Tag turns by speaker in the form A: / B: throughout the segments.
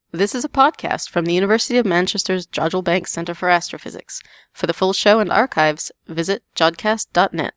A: This is a podcast from the University of Manchester's Jodrell Bank Centre for Astrophysics. For the full show and archives, visit jodcast.net.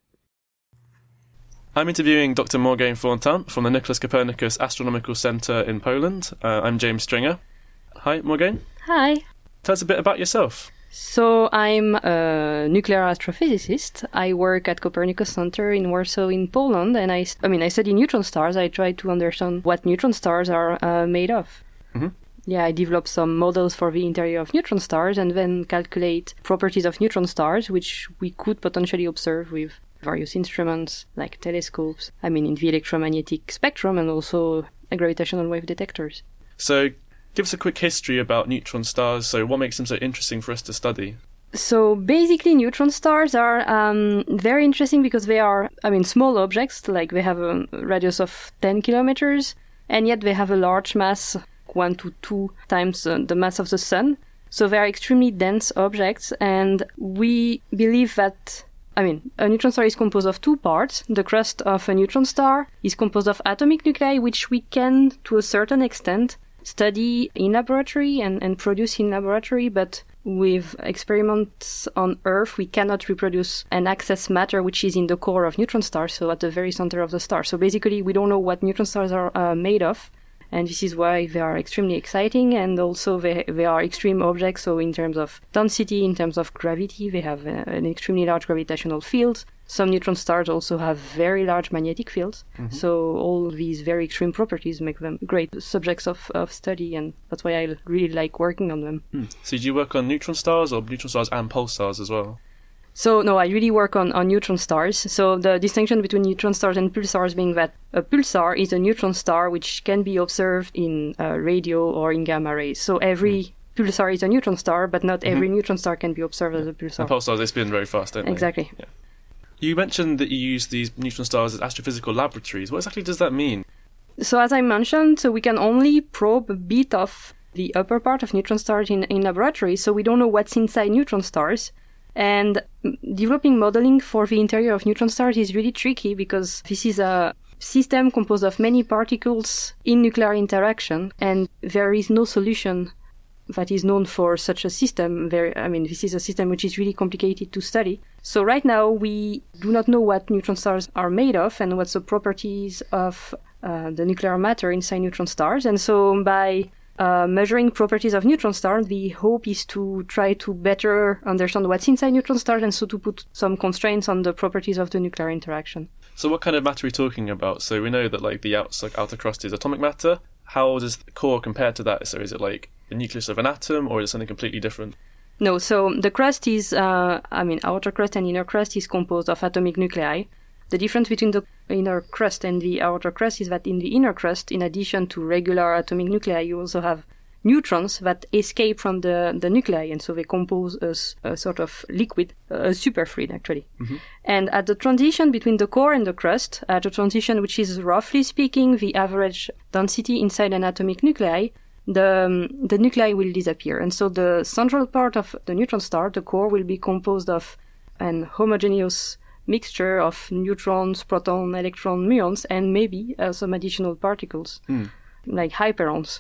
B: I'm interviewing Dr. Morgane Florentin from the Nicholas Copernicus Astronomical Centre in Poland. I'm James Stringer. Hi, Morgane.
C: Hi.
B: Tell us a bit about yourself.
C: So I'm a nuclear astrophysicist. I work at Copernicus Center in Warsaw in Poland, and I study neutron stars. I try to understand what neutron stars are made of.
B: Mm-hmm.
C: Yeah, I develop some models for the interior of neutron stars and then calculate properties of neutron stars, which we could potentially observe with various instruments like telescopes, in the electromagnetic spectrum, and also gravitational wave detectors.
B: So give us a quick history about neutron stars. So what makes them so interesting for us to study?
C: So basically neutron stars are very interesting because they are, small objects, like they have a radius of 10 kilometers, and yet they have a large mass, 1 to 2 times the mass of the Sun. So they are extremely dense objects, and we believe that a neutron star is composed of two parts. The crust of a neutron star is composed of atomic nuclei, which we can, to a certain extent, study in laboratory and produce in laboratory, but with experiments on Earth, we cannot reproduce and access matter which is in the core of neutron stars, so at the very center of the star. So basically, we don't know what neutron stars are made of, and this is why they are extremely exciting, and also they are extreme objects, so in terms of density, in terms of gravity, they have an extremely large gravitational field. Some neutron stars also have very large magnetic fields, so all these very extreme properties make them great subjects of study, and that's why I really like working on them.
B: So do you work on neutron stars or neutron stars and pulsars as well?
C: So no, I really work on neutron stars. So the distinction between neutron stars and pulsars being that a pulsar is a neutron star which can be observed in radio or in gamma rays. So every pulsar is a neutron star, but not every neutron star can be observed as a pulsar.
B: And pulsars, they spin very fast, don't they?
C: Exactly.
B: Yeah. You mentioned that you use these neutron stars as astrophysical laboratories. What exactly does that mean?
C: So as I mentioned, so we can only probe a bit of the upper part of neutron stars in laboratory, so we don't know what's inside neutron stars. And developing modeling for the interior of neutron stars is really tricky because this is a system composed of many particles in nuclear interaction, and there is no solution that is known for such a system. This is a system which is really complicated to study. So right now we do not know what neutron stars are made of and what's the properties of the nuclear matter inside neutron stars. And so by measuring properties of neutron stars, the hope is to try to better understand what's inside neutron stars, and so to put some constraints on the properties of the nuclear interaction.
B: So what kind of matter are we talking about? So we know that the outer crust is atomic matter. How does the core compare to that? So is it like the nucleus of an atom, or is it something completely different?
C: No, so the crust is, outer crust and inner crust is composed of atomic nuclei. The difference between the inner crust and the outer crust is that in the inner crust, in addition to regular atomic nuclei, you also have neutrons that escape from the nuclei, and so they compose a sort of liquid, a superfluid actually. And at the transition between the core and the crust, at a transition which is roughly speaking the average density inside an atomic nuclei, the nuclei will disappear. And so the central part of the neutron star, the core, will be composed of an homogeneous mixture of neutrons, proton, electron, muons, and maybe some additional particles, like hyperons.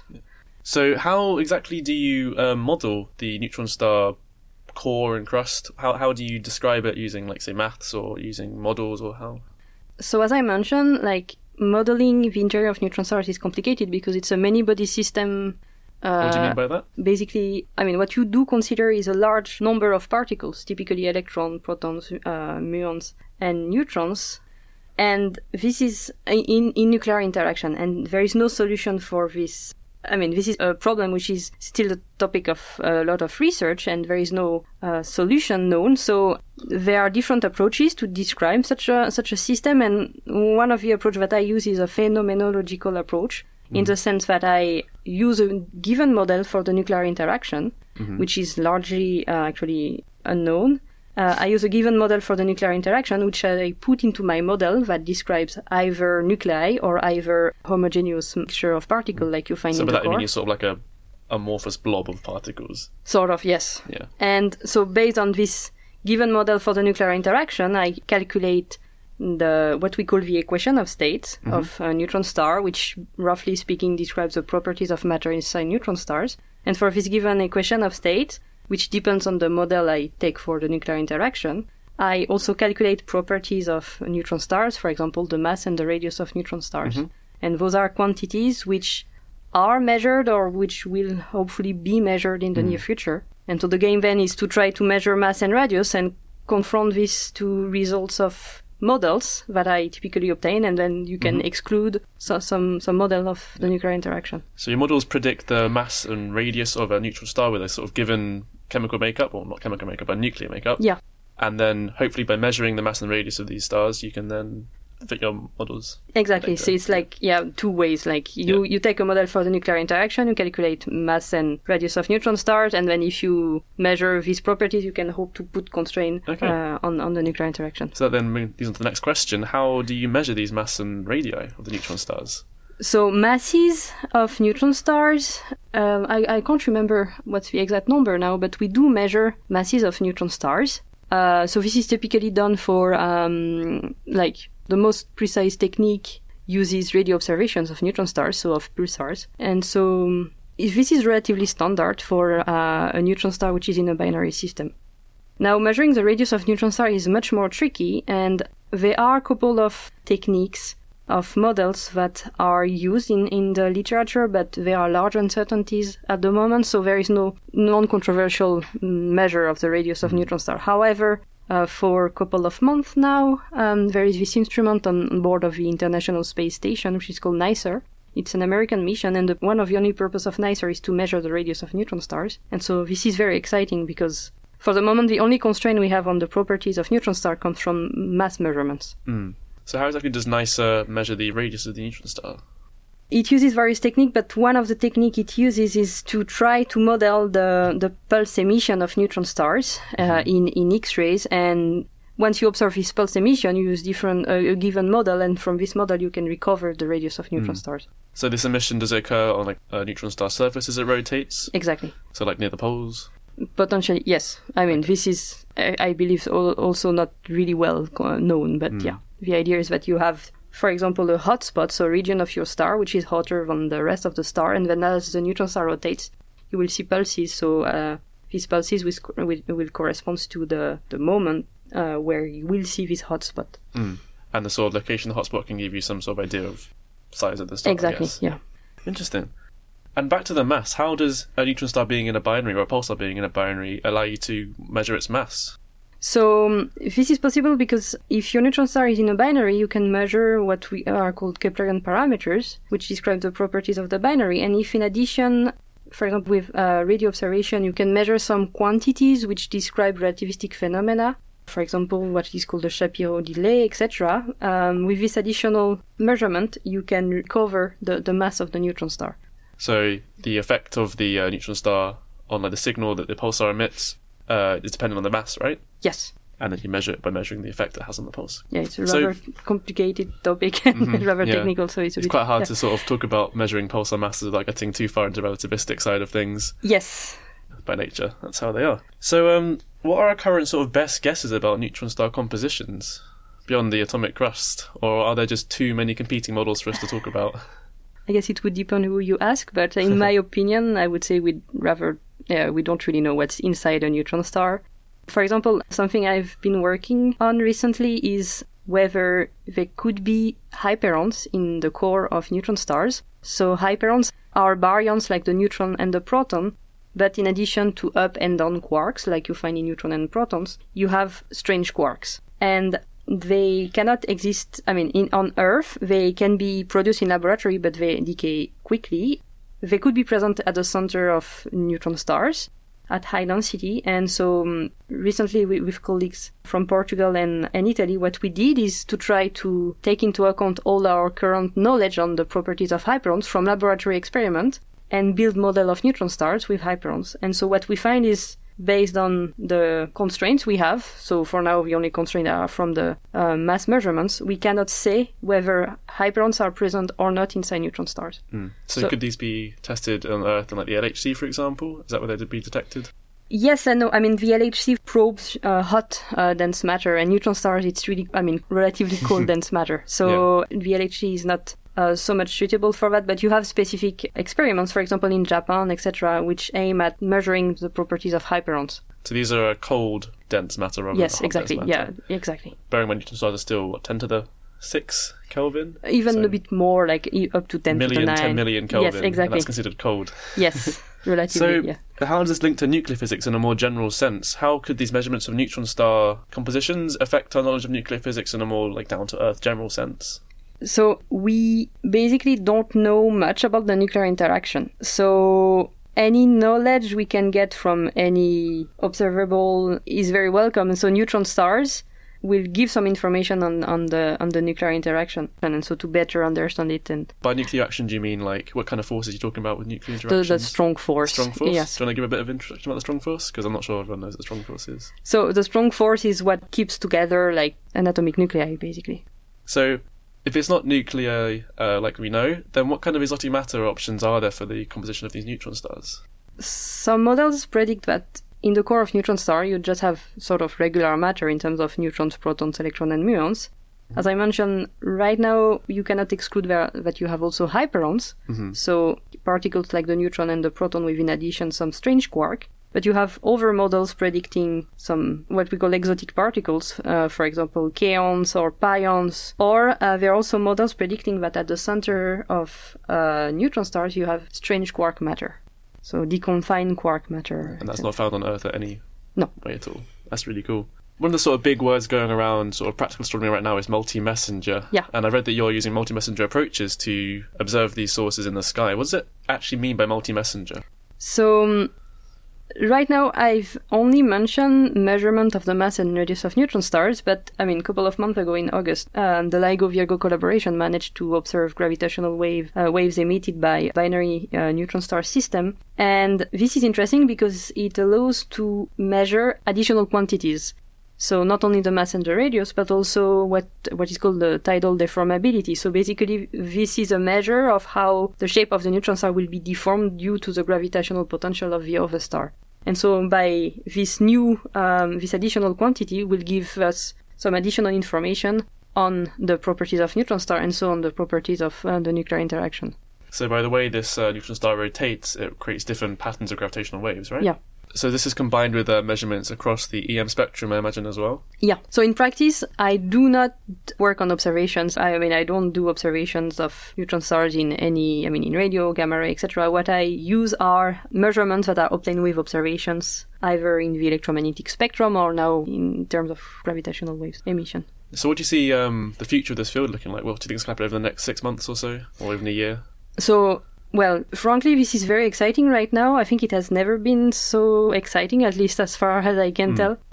B: So how exactly do you model the neutron star core and crust? How do you describe it using, say, maths or using models, or how?
C: So as I mentioned, modeling the interior of neutron stars is complicated because it's a many-body system.
B: What do you mean by that?
C: Basically, what you do consider is a large number of particles, typically electrons, protons, muons, and neutrons. And this is in nuclear interaction, and there is no solution for this. This is a problem which is still a topic of a lot of research, and there is no solution known. So there are different approaches to describe such a system, and one of the approach that I use is a phenomenological approach, in the sense that I use a given model for the nuclear interaction, which is largely actually unknown. I use a given model for the nuclear interaction, which I put into my model that describes either nuclei or either homogeneous mixture of particles like you find in the core. So by that you mean
B: sort of like a amorphous blob of particles?
C: Sort of, yes.
B: Yeah.
C: And so based on this given model for the nuclear interaction, I calculate what we call the equation of state of a neutron star, which roughly speaking describes the properties of matter inside neutron stars. And for this given equation of state, which depends on the model I take for the nuclear interaction, I also calculate properties of neutron stars, for example, the mass and the radius of neutron stars. And those are quantities which are measured or which will hopefully be measured in the near future. And so the game then is to try to measure mass and radius and confront this to results of models that I typically obtain, and then you can exclude some model of the nuclear interaction.
B: So your models predict the mass and radius of a neutron star with a sort of given chemical makeup, or not chemical makeup, but nuclear makeup.
C: Yeah.
B: And then hopefully by measuring the mass and radius of these stars, you can then fit your models.
C: Exactly. So it's like, two ways. Like you take a model for the nuclear interaction, you calculate mass and radius of neutron stars, and then if you measure these properties, you can hope to put constraint on the nuclear interaction.
B: So that then leads on to the next question. How do you measure these mass and radii of the neutron stars?
C: So masses of neutron stars, I can't remember what's the exact number now, but we do measure masses of neutron stars. So this is typically done for the most precise technique uses radio observations of neutron stars, so of pulsars. And so this is relatively standard for a neutron star which is in a binary system. Now, measuring the radius of neutron star is much more tricky, and there are a couple of techniques of models that are used in the literature, but there are large uncertainties at the moment, so there is no non-controversial measure of the radius of neutron star. However, for a couple of months now, there is this instrument on board of the International Space Station, which is called NICER. It's an American mission, and one of the only purpose of NICER is to measure the radius of neutron stars. And so this is very exciting because for the moment, the only constraint we have on the properties of neutron star comes from mass measurements.
B: So how exactly does NICER measure the radius of the neutron star?
C: It uses various techniques, but one of the techniques it uses is to try to model the pulse emission of neutron stars in X-rays. And once you observe this pulse emission, you use a given model, and from this model you can recover the radius of neutron stars.
B: So this emission, does it occur on a neutron star surface as it rotates?
C: Exactly.
B: So like near the poles?
C: Potentially, yes. I mean, this is, I believe, also not really well known, but yeah. The idea is that you have, for example, a hot spot, so a region of your star, which is hotter than the rest of the star, and then as the neutron star rotates, you will see pulses, so these pulses will correspond to the moment where you will see this hot spot.
B: And the sort of location of the hot spot can give you some sort of idea of size of the star,
C: Exactly, yeah.
B: Interesting. And back to the mass, how does a neutron star being in a binary, or a pulsar being in a binary, allow you to measure its mass?
C: So this is possible because if your neutron star is in a binary, you can measure what we are called Keplerian parameters, which describe the properties of the binary. And if in addition, for example, with radio observation, you can measure some quantities which describe relativistic phenomena, for example, what is called the Shapiro delay, etc. With this additional measurement, you can recover the mass of the neutron star.
B: So the effect of the neutron star on the signal that the pulsar emits is dependent on the mass, right?
C: Yes.
B: And then you measure it by measuring the effect it has on the pulse.
C: Yeah, it's a rather complicated topic and rather technical, so it's
B: quite hard to sort of talk about measuring pulsar masses without getting too far into the relativistic side of things.
C: Yes.
B: By nature, that's how they are. So what are our current sort of best guesses about neutron star compositions beyond the atomic crust? Or are there just too many competing models for us to talk about?
C: I guess it would depend who you ask, but in my opinion, I would say we don't really know what's inside a neutron star. For example, something I've been working on recently is whether there could be hyperons in the core of neutron stars. So hyperons are baryons like the neutron and the proton, but in addition to up and down quarks like you find in neutron and protons, you have strange quarks. And they cannot exist, on Earth, they can be produced in laboratory, but they decay quickly. They could be present at the center of neutron stars at high density. And so recently with colleagues from Portugal and Italy, what we did is to try to take into account all our current knowledge on the properties of hyperons from laboratory experiment and build model of neutron stars with hyperons. And so what we find is based on the constraints we have, so for now the only constraints are from the mass measurements, we cannot say whether hyperons are present or not inside neutron stars.
B: So could these be tested on Earth and the LHC, for example? Is that where they'd be detected?
C: Yes and no. I mean, the LHC probes hot dense matter, and neutron stars, it's really, relatively cold dense matter. So the LHC is not so much suitable for that, but you have specific experiments, for example, in Japan, etc., which aim at measuring the properties of hyperons.
B: So these are cold, dense matter rather than hot,
C: exactly.
B: dense matter.
C: Yeah, exactly.
B: Bearing in mind neutron stars are still, 10 to the 6 Kelvin?
C: Even a bit more, like up to 10 to the 9.
B: 10 million Kelvin.
C: Yes, exactly.
B: And that's considered cold.
C: Yes, relatively,
B: So how does this link to nuclear physics in a more general sense? How could these measurements of neutron star compositions affect our knowledge of nuclear physics in a more down-to-earth general sense?
C: So we basically don't know much about the nuclear interaction. So any knowledge we can get from any observable is very welcome. And so neutron stars will give some information on the nuclear interaction, and so to better understand it. And
B: by nuclear action, do you mean what kind of forces are you talking about with nuclear interactions?
C: The strong force.
B: Strong force?
C: Yes.
B: Do you want to give a bit of introduction about the strong force? Because I'm not sure everyone knows what the strong force is.
C: So the strong force is what keeps together an atomic nuclei, basically.
B: So if it's not nuclear like we know, then what kind of exotic matter options are there for the composition of these neutron stars?
C: Some models predict that in the core of neutron star, you just have sort of regular matter in terms of neutrons, protons, electrons, and muons. As I mentioned, right now, you cannot exclude that you have also hyperons. Mm-hmm. So particles like the neutron and the proton with, in addition, some strange quark. But you have other models predicting some what we call exotic particles, for example, kaons or pions. Or there are also models predicting that at the center of neutron stars, you have strange quark matter. So deconfined quark matter.
B: And that's not found on Earth at any way at all. That's really cool. One of the sort of big words going around sort of practical astronomy right now is multi-messenger.
C: Yeah.
B: And I read that you're using multi-messenger approaches to observe these sources in the sky. What does it actually mean by multi-messenger?
C: So right now, I've only mentioned measurement of the mass and radius of neutron stars, but a couple of months ago in August, the LIGO-Virgo collaboration managed to observe gravitational waves emitted by binary neutron star system. And this is interesting because it allows to measure additional quantities. So not only the mass and the radius, but also what is called the tidal deformability. So basically, this is a measure of how the shape of the neutron star will be deformed due to the gravitational potential of the other star. And so by this this additional quantity will give us some additional information on the properties of neutron star and so on the properties of the nuclear interaction.
B: So by the way this neutron star rotates, it creates different patterns of gravitational waves, right?
C: Yeah.
B: So this is combined with measurements across the EM spectrum, I imagine, as well?
C: Yeah. So in practice, I do not work on observations. I don't do observations of neutron stars in radio, gamma ray, etc. What I use are measurements that are obtained with observations, either in the electromagnetic spectrum or now in terms of gravitational waves emission.
B: So what do you see the future of this field looking like? What do you think is going to happen over the next 6 months or so, or even a year?
C: So, well, frankly, this is very exciting right now. I think it has never been so exciting, at least as far as I can tell.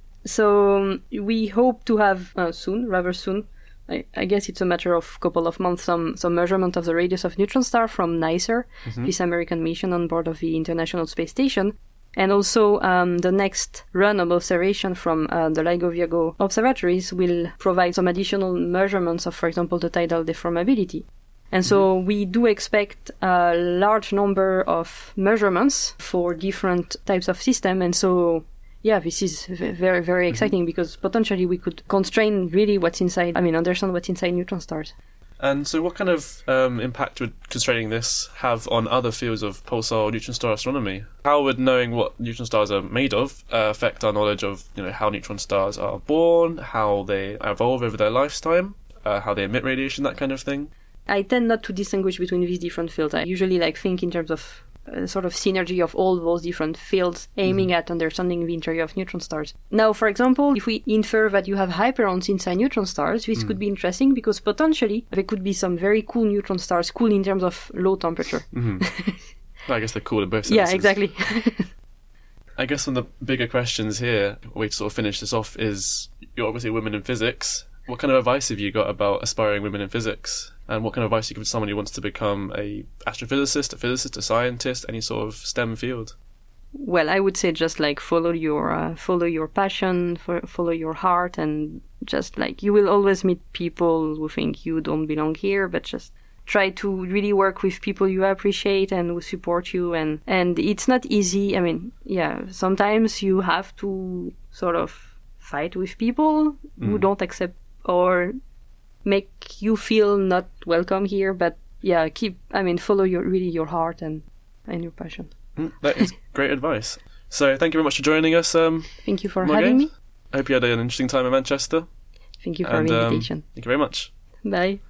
C: So we hope to have rather soon, I guess it's a matter of a couple of months, some measurement of the radius of neutron star from NICER, this American mission on board of the International Space Station. And also the next run of observation from the LIGO-Virgo observatories will provide some additional measurements of, for example, the tidal deformability. And so we do expect a large number of measurements for different types of system. And so, yeah, this is very, very exciting because potentially we could constrain really what's inside, understand what's inside neutron stars.
B: And so what kind of impact would constraining this have on other fields of pulsar or neutron star astronomy? How would knowing what neutron stars are made of affect our knowledge of how neutron stars are born, how they evolve over their lifetime, how they emit radiation, that kind of thing?
C: I tend not to distinguish between these different fields. I usually think in terms of sort of synergy of all those different fields aiming at understanding the interior of neutron stars. Now, for example, if we infer that you have hyperons inside neutron stars, this could be interesting because potentially there could be some very cool neutron stars, cool in terms of low temperature.
B: Well, I guess they're cool in both senses.
C: Yeah, exactly.
B: I guess one of the bigger questions here, a way to sort of finish this off, is you're obviously women in physics. What kind of advice have you got about aspiring women in physics? And what kind of advice you give to someone who wants to become a astrophysicist, a physicist, a scientist, any sort of STEM field?
C: Well, I would say just follow your passion, follow your heart, and just you will always meet people who think you don't belong here, but just try to really work with people you appreciate and who support you. And it's not easy. I mean, yeah, sometimes you have to sort of fight with people who don't accept or make you feel not welcome here. But yeah, follow your heart and your passion.
B: That is great advice. So thank you very much for joining us.
C: Thank you for
B: Morgane.
C: having me.
B: I hope you had an interesting time in Manchester.
C: Thank you for the invitation.
B: Thank you very much.
C: Bye.